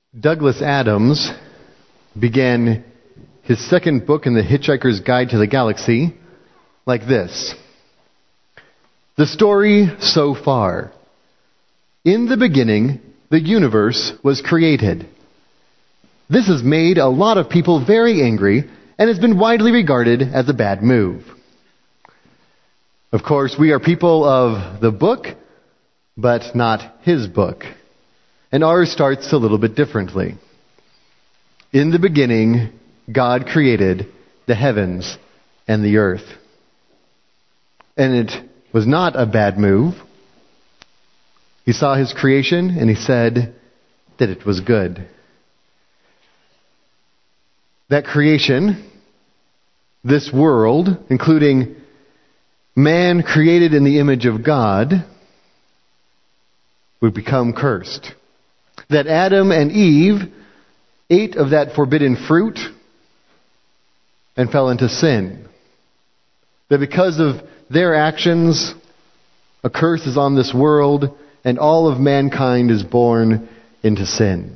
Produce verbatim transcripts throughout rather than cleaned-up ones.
Douglas Adams began his second book in the Hitchhiker's Guide to the Galaxy like this. The story so far. In the beginning, the universe was created. This has made a lot of people very angry and has been widely regarded as a bad move. Of course, we are people of the book, but not his book. And ours starts a little bit differently. In the beginning, God created the heavens and the earth. And it was not a bad move. He saw his creation and he said that it was good. That creation, this world, including man created in the image of God, would become cursed. That Adam and Eve ate of that forbidden fruit and fell into sin. That because of their actions, a curse is on this world and all of mankind is born into sin.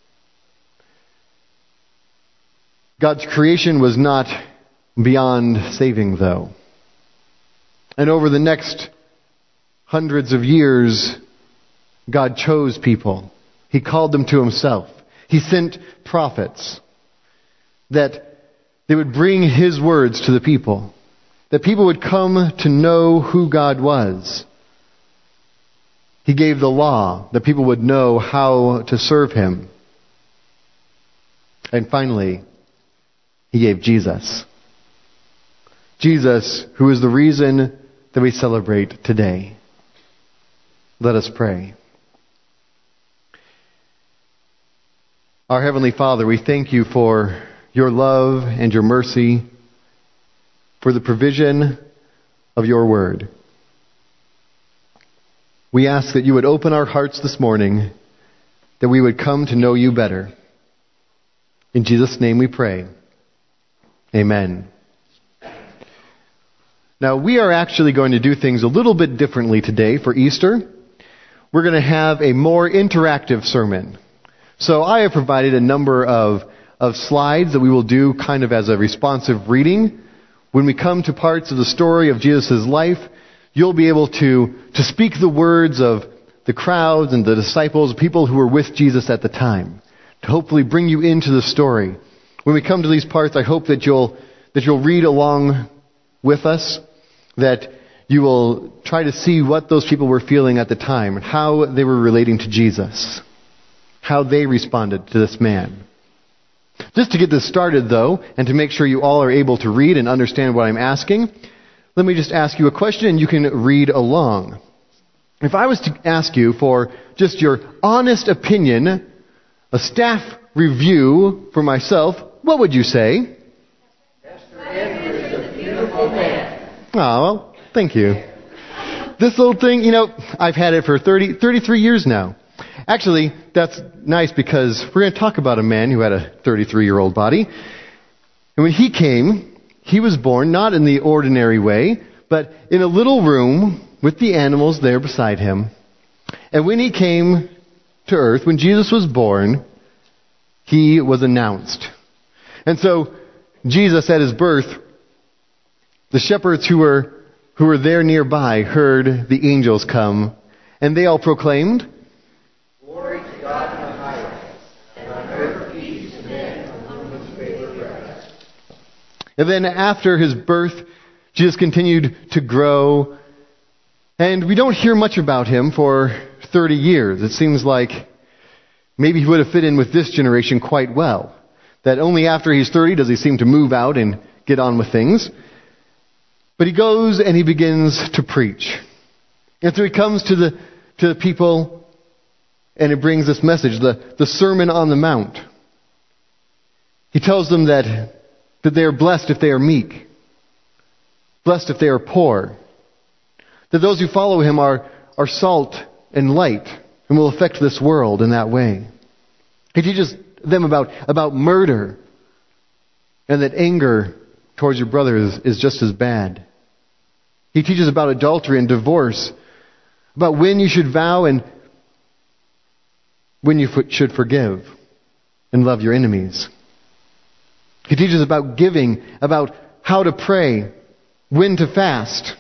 God's creation was not beyond saving, though. And over the next hundreds of years, God chose people. He called them to himself. He sent prophets that they would bring his words to the people, that people would come to know who God was. He gave the law, that people would know how to serve him. And finally, he gave Jesus. Jesus, who is the reason that we celebrate today. Let us pray. Our Heavenly Father, we thank you for your love and your mercy, for the provision of your word. We ask that you would open our hearts this morning, that we would come to know you better. In Jesus' name we pray. Amen. Now, we are actually going to do things a little bit differently today for Easter. We're going to have a more interactive sermon. So I have provided a number of, of slides that we will do kind of as a responsive reading. When we come to parts of the story of Jesus' life, you'll be able to, to speak the words of the crowds and the disciples, people who were with Jesus at the time, to hopefully bring you into the story. When we come to these parts, I hope that you'll, that you'll read along with us, that you will try to see what those people were feeling at the time, and how they were relating to Jesus, how they responded to this man. Just to get this started, though, and to make sure you all are able to read and understand what I'm asking, let me just ask you a question and you can read along. If I was to ask you for just your honest opinion, a staff review for myself, what would you say? Pastor Andrew is a beautiful man. Oh, well, thank you. This little thing, you know, I've had it for thirty, thirty-three years now. Actually, that's nice because we're going to talk about a man who had a thirty-three-year-old body. And when he came, he was born not in the ordinary way, but in a little room with the animals there beside him. And when he came to earth, when Jesus was born, he was announced. And so, Jesus at his birth, the shepherds who were, who were there nearby heard the angels come, and they all proclaimed, Glory to God in the highest, and on earth peace to men on whom his favor rests. And then after his birth, Jesus continued to grow, and we don't hear much about him for thirty years. It seems like maybe he would have fit in with this generation quite well. That only after he's thirty does he seem to move out and get on with things. But he goes and he begins to preach. And so he comes to the to the people and he brings this message, the, the Sermon on the Mount. He tells them that, that they are blessed if they are meek, blessed if they are poor, that those who follow him are, are salt and light and will affect this world in that way. He teaches them about, about murder and that anger towards your brother is, is just as bad. He teaches about adultery and divorce, about when you should vow and when you should forgive. and love your enemies. He teaches about giving, about how to pray, when to fast,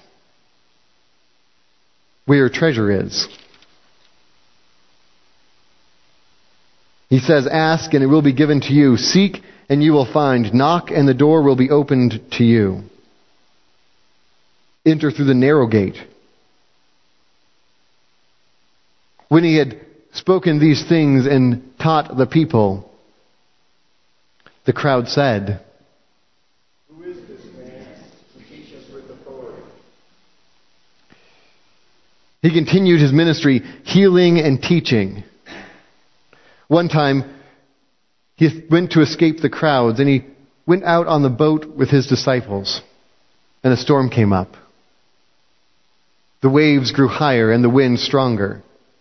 where your treasure is. He says, ask and it will be given to you. Seek and you will find. Knock and the door will be opened to you. Enter through the narrow gate. When he had spoken these things and taught the people, the crowd said, "Who is this man who teaches with authority?" He continued his ministry, healing and teaching. One time, he went to escape the crowds, and he went out on the boat with his disciples, and a storm came up. The waves grew higher and the wind stronger.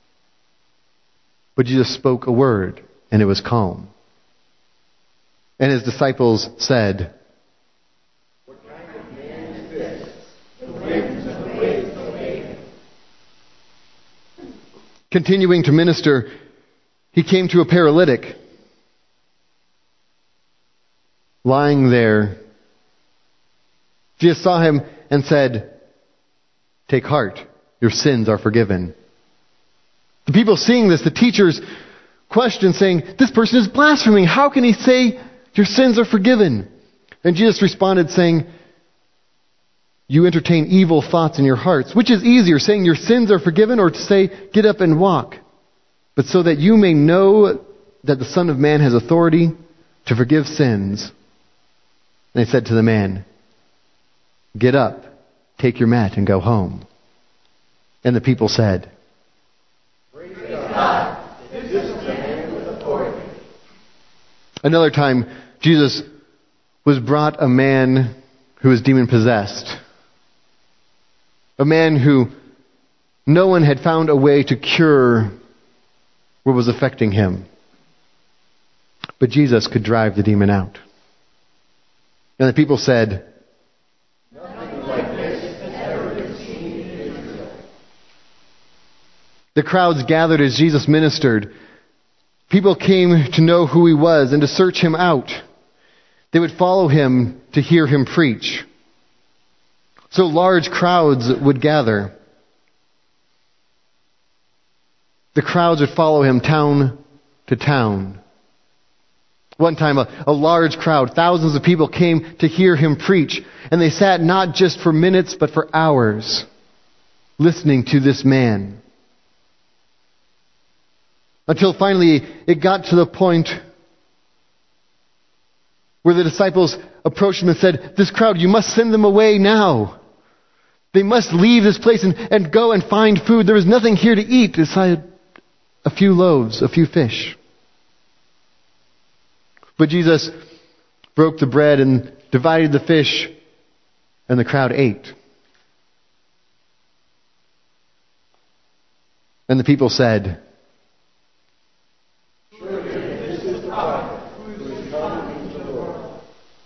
But Jesus spoke a word, and it was calm. And his disciples said, "What kind of man is this? The winds and the waves obey him." Continuing to minister, he came to a paralytic, lying there. Jesus saw him and said, "Take heart, your sins are forgiven." The people seeing this, the teachers questioned, saying, "This person is blaspheming. How can he say your sins are forgiven?" And Jesus responded saying, "You entertain evil thoughts in your hearts. Which is easier, saying your sins are forgiven, or to say, get up and walk? But so that you may know that the Son of Man has authority to forgive sins." And they said to the man, "Get up, take your mat, and go home." And the people said, "Praise God. This is a man with authority." Another time, Jesus was brought a man who was demon-possessed. A man who no one had found a way to cure what was affecting him. But Jesus could drive the demon out. And the people said, "Nothing like this has ever been seen in Israel." The crowds gathered as Jesus ministered. People came to know who he was and to search him out. They would follow him to hear him preach. So large crowds would gather. The crowds would follow him town to town. One time, a, a large crowd, thousands of people came to hear him preach. And they sat not just for minutes, but for hours, listening to this man. Until finally, it got to the point where the disciples approached him and said, "This crowd, you must send them away now. They must leave this place and, and go and find food. There is nothing here to eat besides a few loaves, a few fish." But Jesus broke the bread and divided the fish, and the crowd ate. And the people said, "Surely this is the prophet who is coming into the world."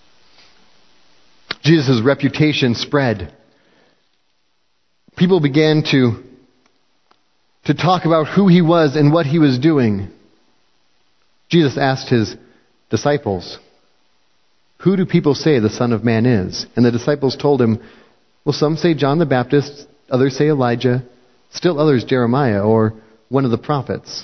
Jesus' reputation spread. People began to, to talk about who he was and what he was doing. Jesus asked his disciples, "Who do people say the Son of Man is?" And the disciples told him, "Well, some say John the Baptist, others say Elijah, still others Jeremiah or one of the prophets."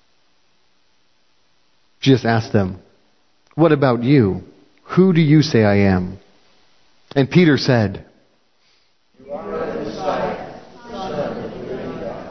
Jesus asked them, "What about you? Who do you say I am?" And Peter said, "You are the Messiah, Son of the living God."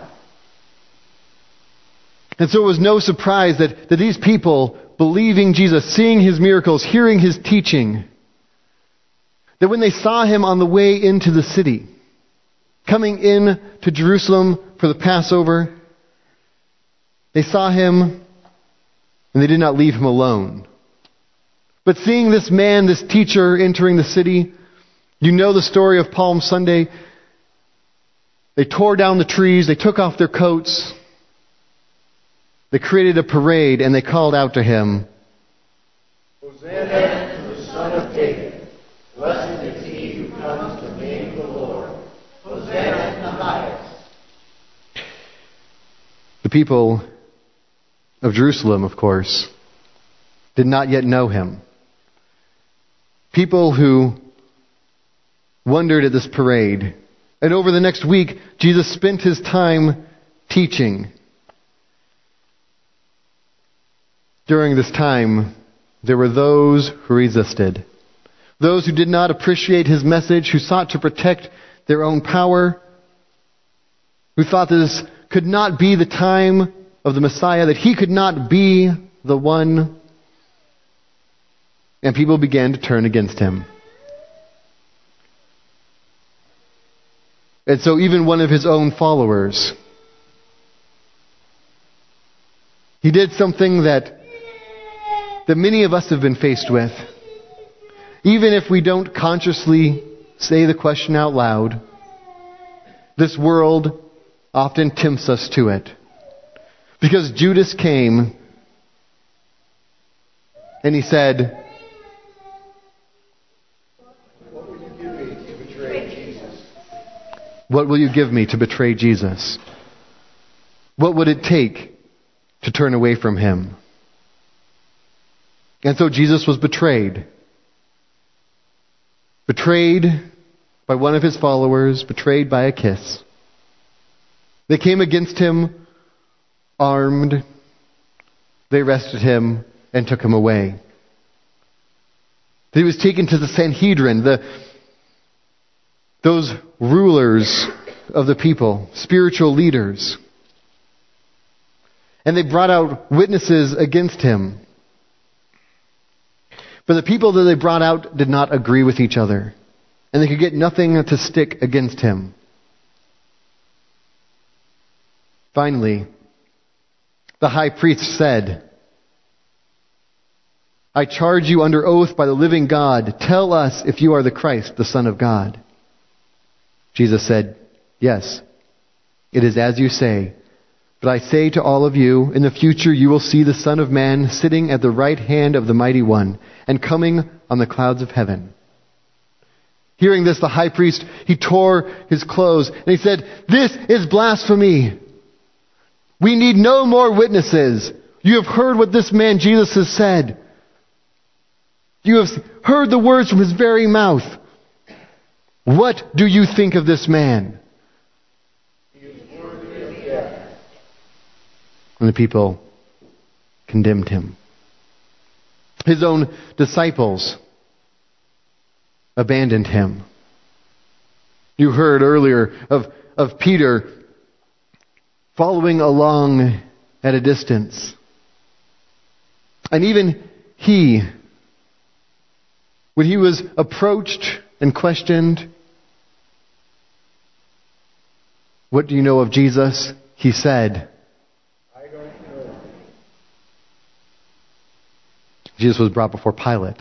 And so it was no surprise that, that these people, believing Jesus, seeing his miracles, hearing his teaching, that when they saw him on the way into the city, coming in to Jerusalem for the Passover, they saw him and they did not leave him alone. But seeing this man, this teacher entering the city, you know the story of Palm Sunday. They tore down the trees, they took off their coats, they created a parade, and they called out to him, "Hosanna to the Son of David. Blessed is he who comes in the name of the Lord. Hosanna in the highest." The people of Jerusalem, of course, did not yet know him. People who wondered at this parade. And over the next week, Jesus spent his time teaching. During this time, there were those who resisted. Those who did not appreciate his message, who sought to protect their own power, who thought this could not be the time of the Messiah, that he could not be the one. And people began to turn against him. And so even one of his own followers, he did something that, that many of us have been faced with. Even if we don't consciously say the question out loud, this world often tempts us to it. Because Judas came and he said, What will you give me to betray Jesus? What will you give me to betray Jesus? What would it take to turn away from him? And so Jesus was betrayed. Betrayed by one of his followers, betrayed by a kiss. They came against him armed. They arrested him and took him away. He was taken to the Sanhedrin, the, those rulers of the people, spiritual leaders. And they brought out witnesses against him. But the people that they brought out did not agree with each other. And they could get nothing to stick against him. Finally, the high priest said, I charge you under oath by the living God, tell us if you are the Christ, the Son of God. Jesus said, yes, it is as you say. But I say to all of you, in the future you will see the Son of Man sitting at the right hand of the Mighty One and coming on the clouds of heaven. Hearing this, the high priest, he tore his clothes and he said, this is blasphemy. We need no more witnesses. You have heard what this man Jesus has said. You have heard the words from his very mouth. What do you think of this man? He is worthy of death. And the people condemned him. His own disciples abandoned him. You heard earlier of, of Peter following along at a distance. And even he, when he was approached and questioned, what do you know of Jesus? He said, I don't know. Jesus was brought before Pilate.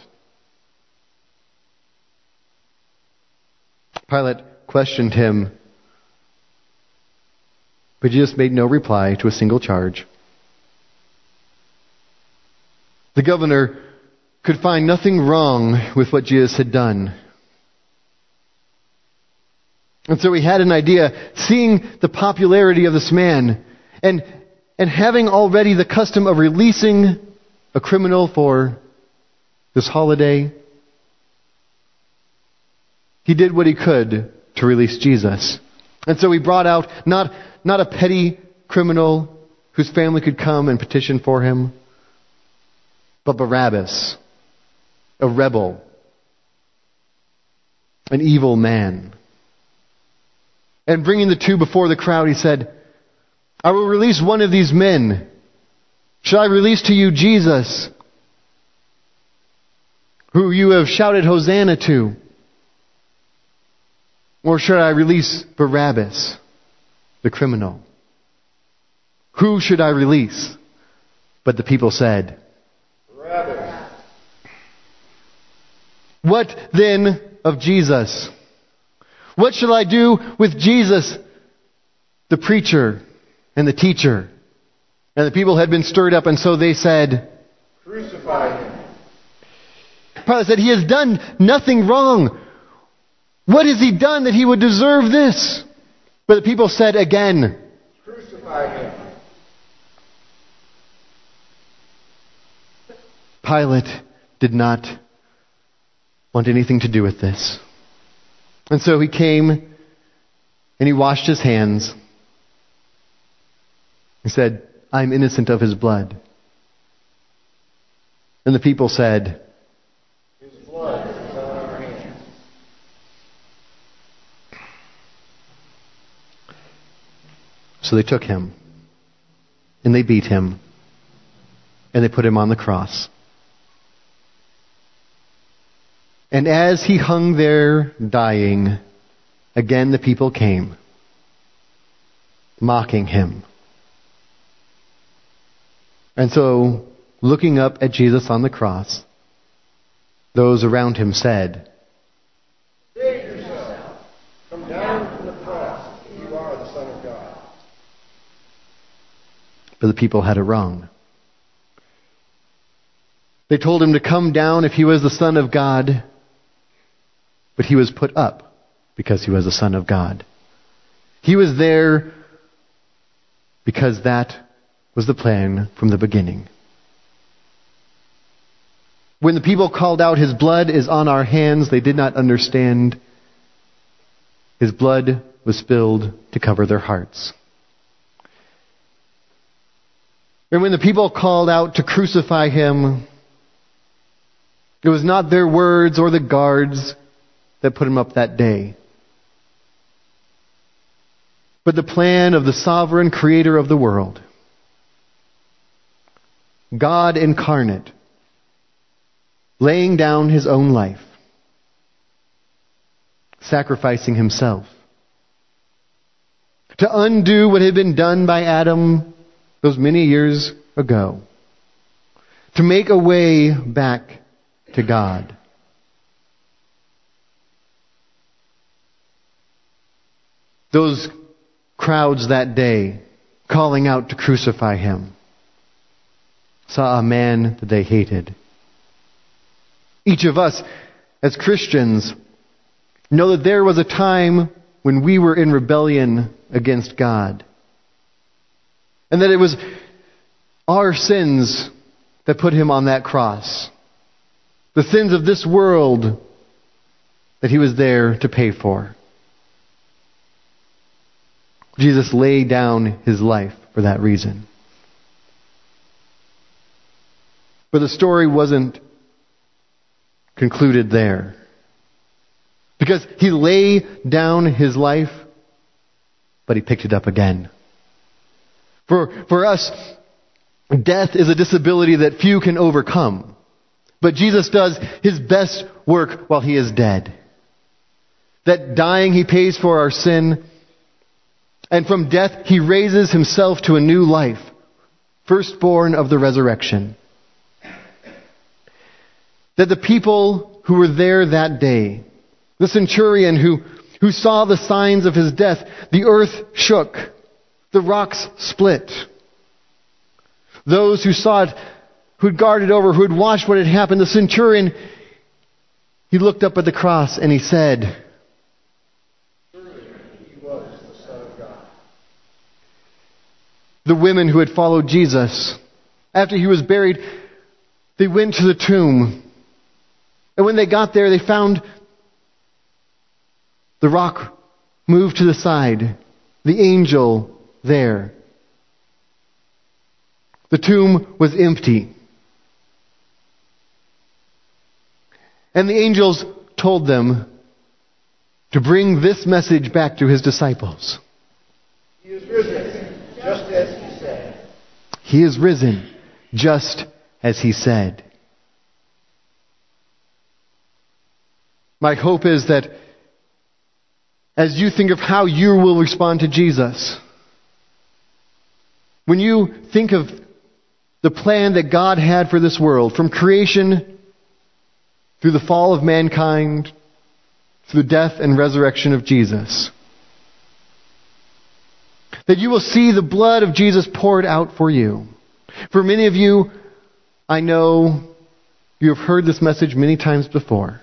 Pilate questioned him, but Jesus made no reply to a single charge. The governor could find nothing wrong with what Jesus had done. And so he had an idea, seeing the popularity of this man, and, and having already the custom of releasing a criminal for this holiday, he did what he could to release Jesus. And so he brought out not, not a petty criminal whose family could come and petition for him, but Barabbas, a rebel, an evil man. And bringing the two before the crowd, he said, I will release one of these men. Shall I release to you Jesus, who you have shouted Hosanna to? Or should I release Barabbas, the criminal? Who should I release? But the people said, Barabbas. What then of Jesus? What shall I do with Jesus, the preacher and the teacher? And the people had been stirred up, and so they said, Crucify him. Pilate said, he has done nothing wrong. What has he done that he would deserve this? But the people said again, Crucify him. Pilate did not want anything to do with this. And so he came and he washed his hands. He said, I'm innocent of his blood. And the people said, His blood is on our hands. So they took him, and they beat him, and they put him on the cross. And as he hung there dying, again the people came, mocking him. And so, looking up at Jesus on the cross, those around him said, Save yourself. Come down from the cross. You are the Son of God. But the people had it wrong. They told him to come down if he was the Son of God, but he was put up because he was the Son of God. He was there because that was the plan from the beginning. When the people called out, his blood is on our hands, they did not understand his blood was spilled to cover their hearts. And when the people called out to crucify him, it was not their words or the guards that put him up that day, but the plan of the sovereign creator of the world. God incarnate, laying down his own life, sacrificing himself, to undo what had been done by Adam those many years ago, to make a way back to God. Those crowds that day calling out to crucify him saw a man that they hated. Each of us, as Christians, know that there was a time when we were in rebellion against God. And that it was our sins that put him on that cross. The sins of this world that he was there to pay for. Jesus laid down his life for that reason. But the story wasn't concluded there. Because he laid down his life, but he picked it up again. For, for us, death is a disability that few can overcome. But Jesus does his best work while he is dead. That dying he pays for our sin, and from death he raises himself to a new life, firstborn of the resurrection. That the people who were there that day, the centurion who, who saw the signs of his death, the earth shook, the rocks split. Those who saw it, who had guarded over, who had watched what had happened, the centurion, he looked up at the cross and he said, Surely he was the Son of God. The women who had followed Jesus, after he was buried, they went to the tomb. And when they got there, they found the rock moved to the side, the angel there. The tomb was empty. And the angels told them to bring this message back to his disciples. He is risen, just as he said. He is risen, just as he said. My hope is that as you think of how you will respond to Jesus, when you think of the plan that God had for this world, from creation through the fall of mankind, through the death and resurrection of Jesus, that you will see the blood of Jesus poured out for you. For many of you, I know you have heard this message many times before.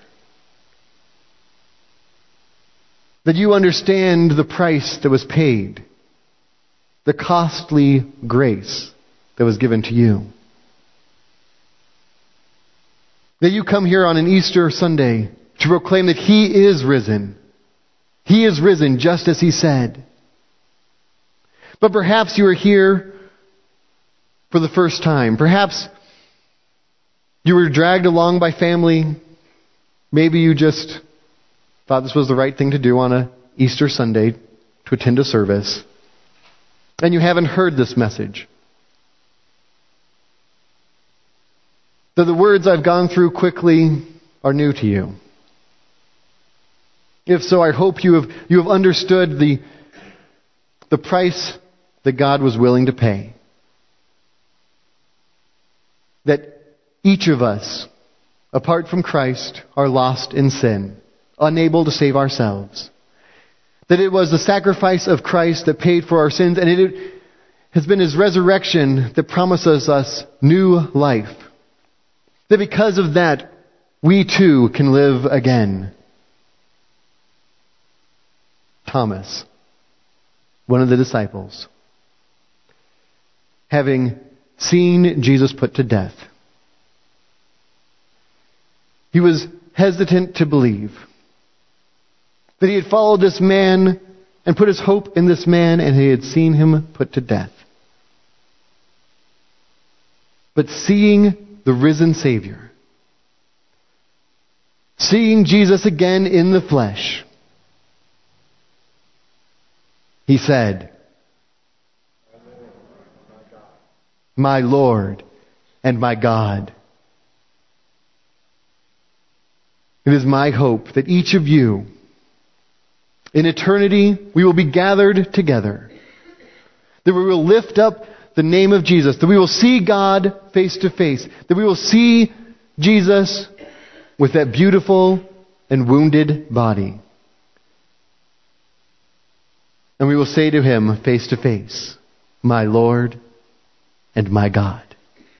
That you understand the price that was paid, the costly grace that was given to you. That you come here on an Easter Sunday to proclaim that He is risen. He is risen just as He said. But perhaps you are here for the first time. Perhaps you were dragged along by family. Maybe you just thought this was the right thing to do on a Easter Sunday to attend a service. And you haven't heard this message. That the words I've gone through quickly are new to you. If so, I hope you have you have understood the, the price that God was willing to pay. That each of us, apart from Christ, are lost in sin, unable to save ourselves. That it was the sacrifice of Christ that paid for our sins, and it has been His resurrection that promises us new life. That because of that, we too can live again. Thomas, one of the disciples, having seen Jesus put to death, he was hesitant to believe that he had followed this man and put his hope in this man, and he had seen him put to death. But seeing the risen Savior, seeing Jesus again in the flesh, he said, "My Lord and my God." It is my hope that each of you, in eternity, we will be gathered together, that we will lift up the name of Jesus, that we will see God face to face, that we will see Jesus with that beautiful and wounded body. And we will say to Him face to face, "My Lord and my God."